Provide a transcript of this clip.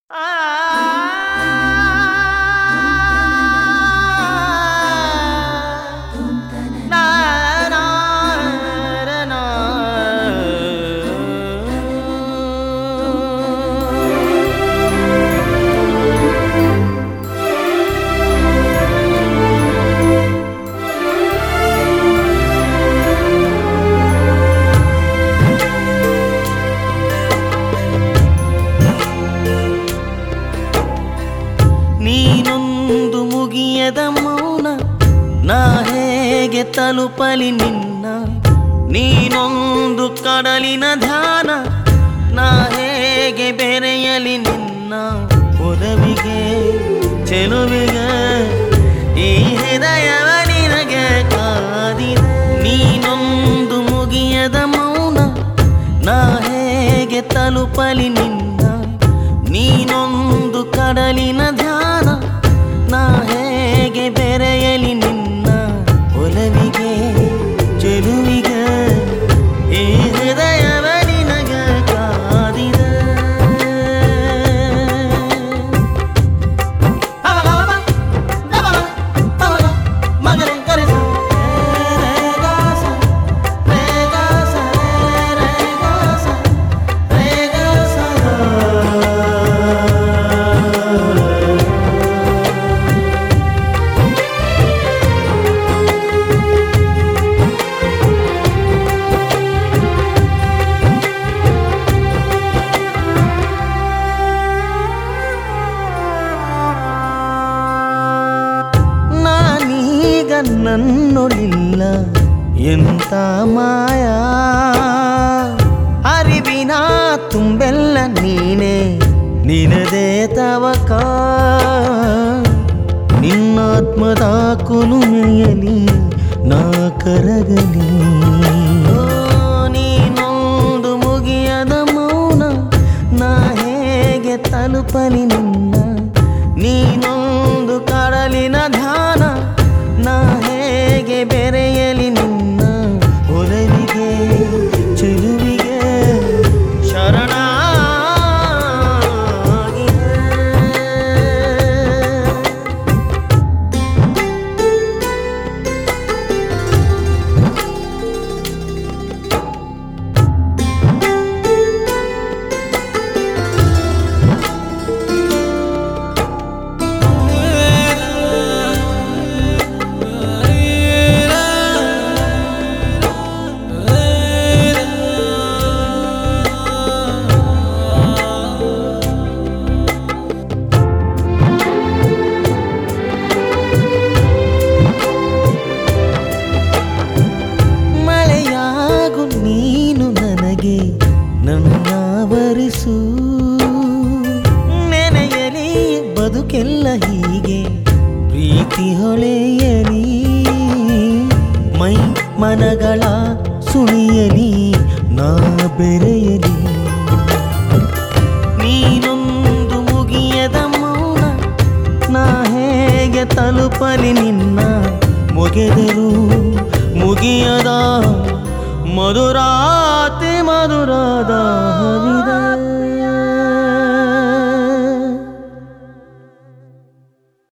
ನೀನೊಂದು ಮುಗಿಯದ ಮೌನ ನಾ ಹೇಗೆ ತಲುಪಲಿ ನಿನ್ನ, ನೀನೊಂದು ಕಡಲಿನ ಧ್ಯಾನ ನಾ ಹೇಗೆ ಬೆರೆಯಲಿ ನಿನ್ನ. ಒಲವಿಗೆ ಚೆಲುವಿಗೆ ಈ ಹೃದಯವ ನಿನಗೆ ಕಾದಿದೆ. ನೀನೊಂದು ಮುಗಿಯದ ಮೌನ ನಾ ಹೇಗೆ ತಲುಪಲಿ ನಿನ್ನ, ನೀನೊಂದು ಕಡಲಿನ ಧ್ಯಾನ ನಾ ಹೇಗೆ ಬೆರೆಯಲಿ ನಿನ್ನ. ಒಲವಿಗೆ ಚೆಲುವಿಗೆ ಈ ಹೃದಯವ ನಿನಗೆ ಕಾದಿದೆ. ನನ್ನೊಳಿಲ್ಲ ಎಂತ ಮಾಯಾ, ಅರಿವಿನ ತುಂಬೆಲ್ಲ ನೀನೆ ನಿನದೇ ತವಕ. ನಿನ್ನಾತ್ಮದ ಕುಲುಮೆಯಲಿ ನಾ ಕರಗಲಿ. ನೀನೊಂದು ಮುಗಿಯದ ಮೌನ ನಾ ಹೇಗೆ ತಲುಪಲಿ ನಿನ್ನ, ನೀನೊಂದು ಕಡಲಿನ ಧ್ಯಾನ ನಾ ಹೇಗೆ ಬೆರೆಯಲಿ ನಿನ್ನ. ಒಲವಿಗೆ ಚೆಲುವಿಗೆ ಶರಣ ನನ್ನಾವರಿಸು. ನೆನೆಯಲಿ ಬದುಕೆಲ್ಲ ಹೀಗೆ ಪ್ರೀತಿ ಹೊಳೆಯಲಿ, ಮೈ ಮನಗಳ ಸುಳಿಯಲಿ ನಾ ಬೆರೆಯಲಿ. ನೀನೊಂದು ಮುಗಿಯದ ಮೌನ ನಾ ಹೇಗೆ ತಲುಪಲಿ ನಿನ್ನ. ಮುಗಿದರು ಮುಗಿಯದ ಮಧುರಾತಿ ಮಧುರದ ಹರಿದ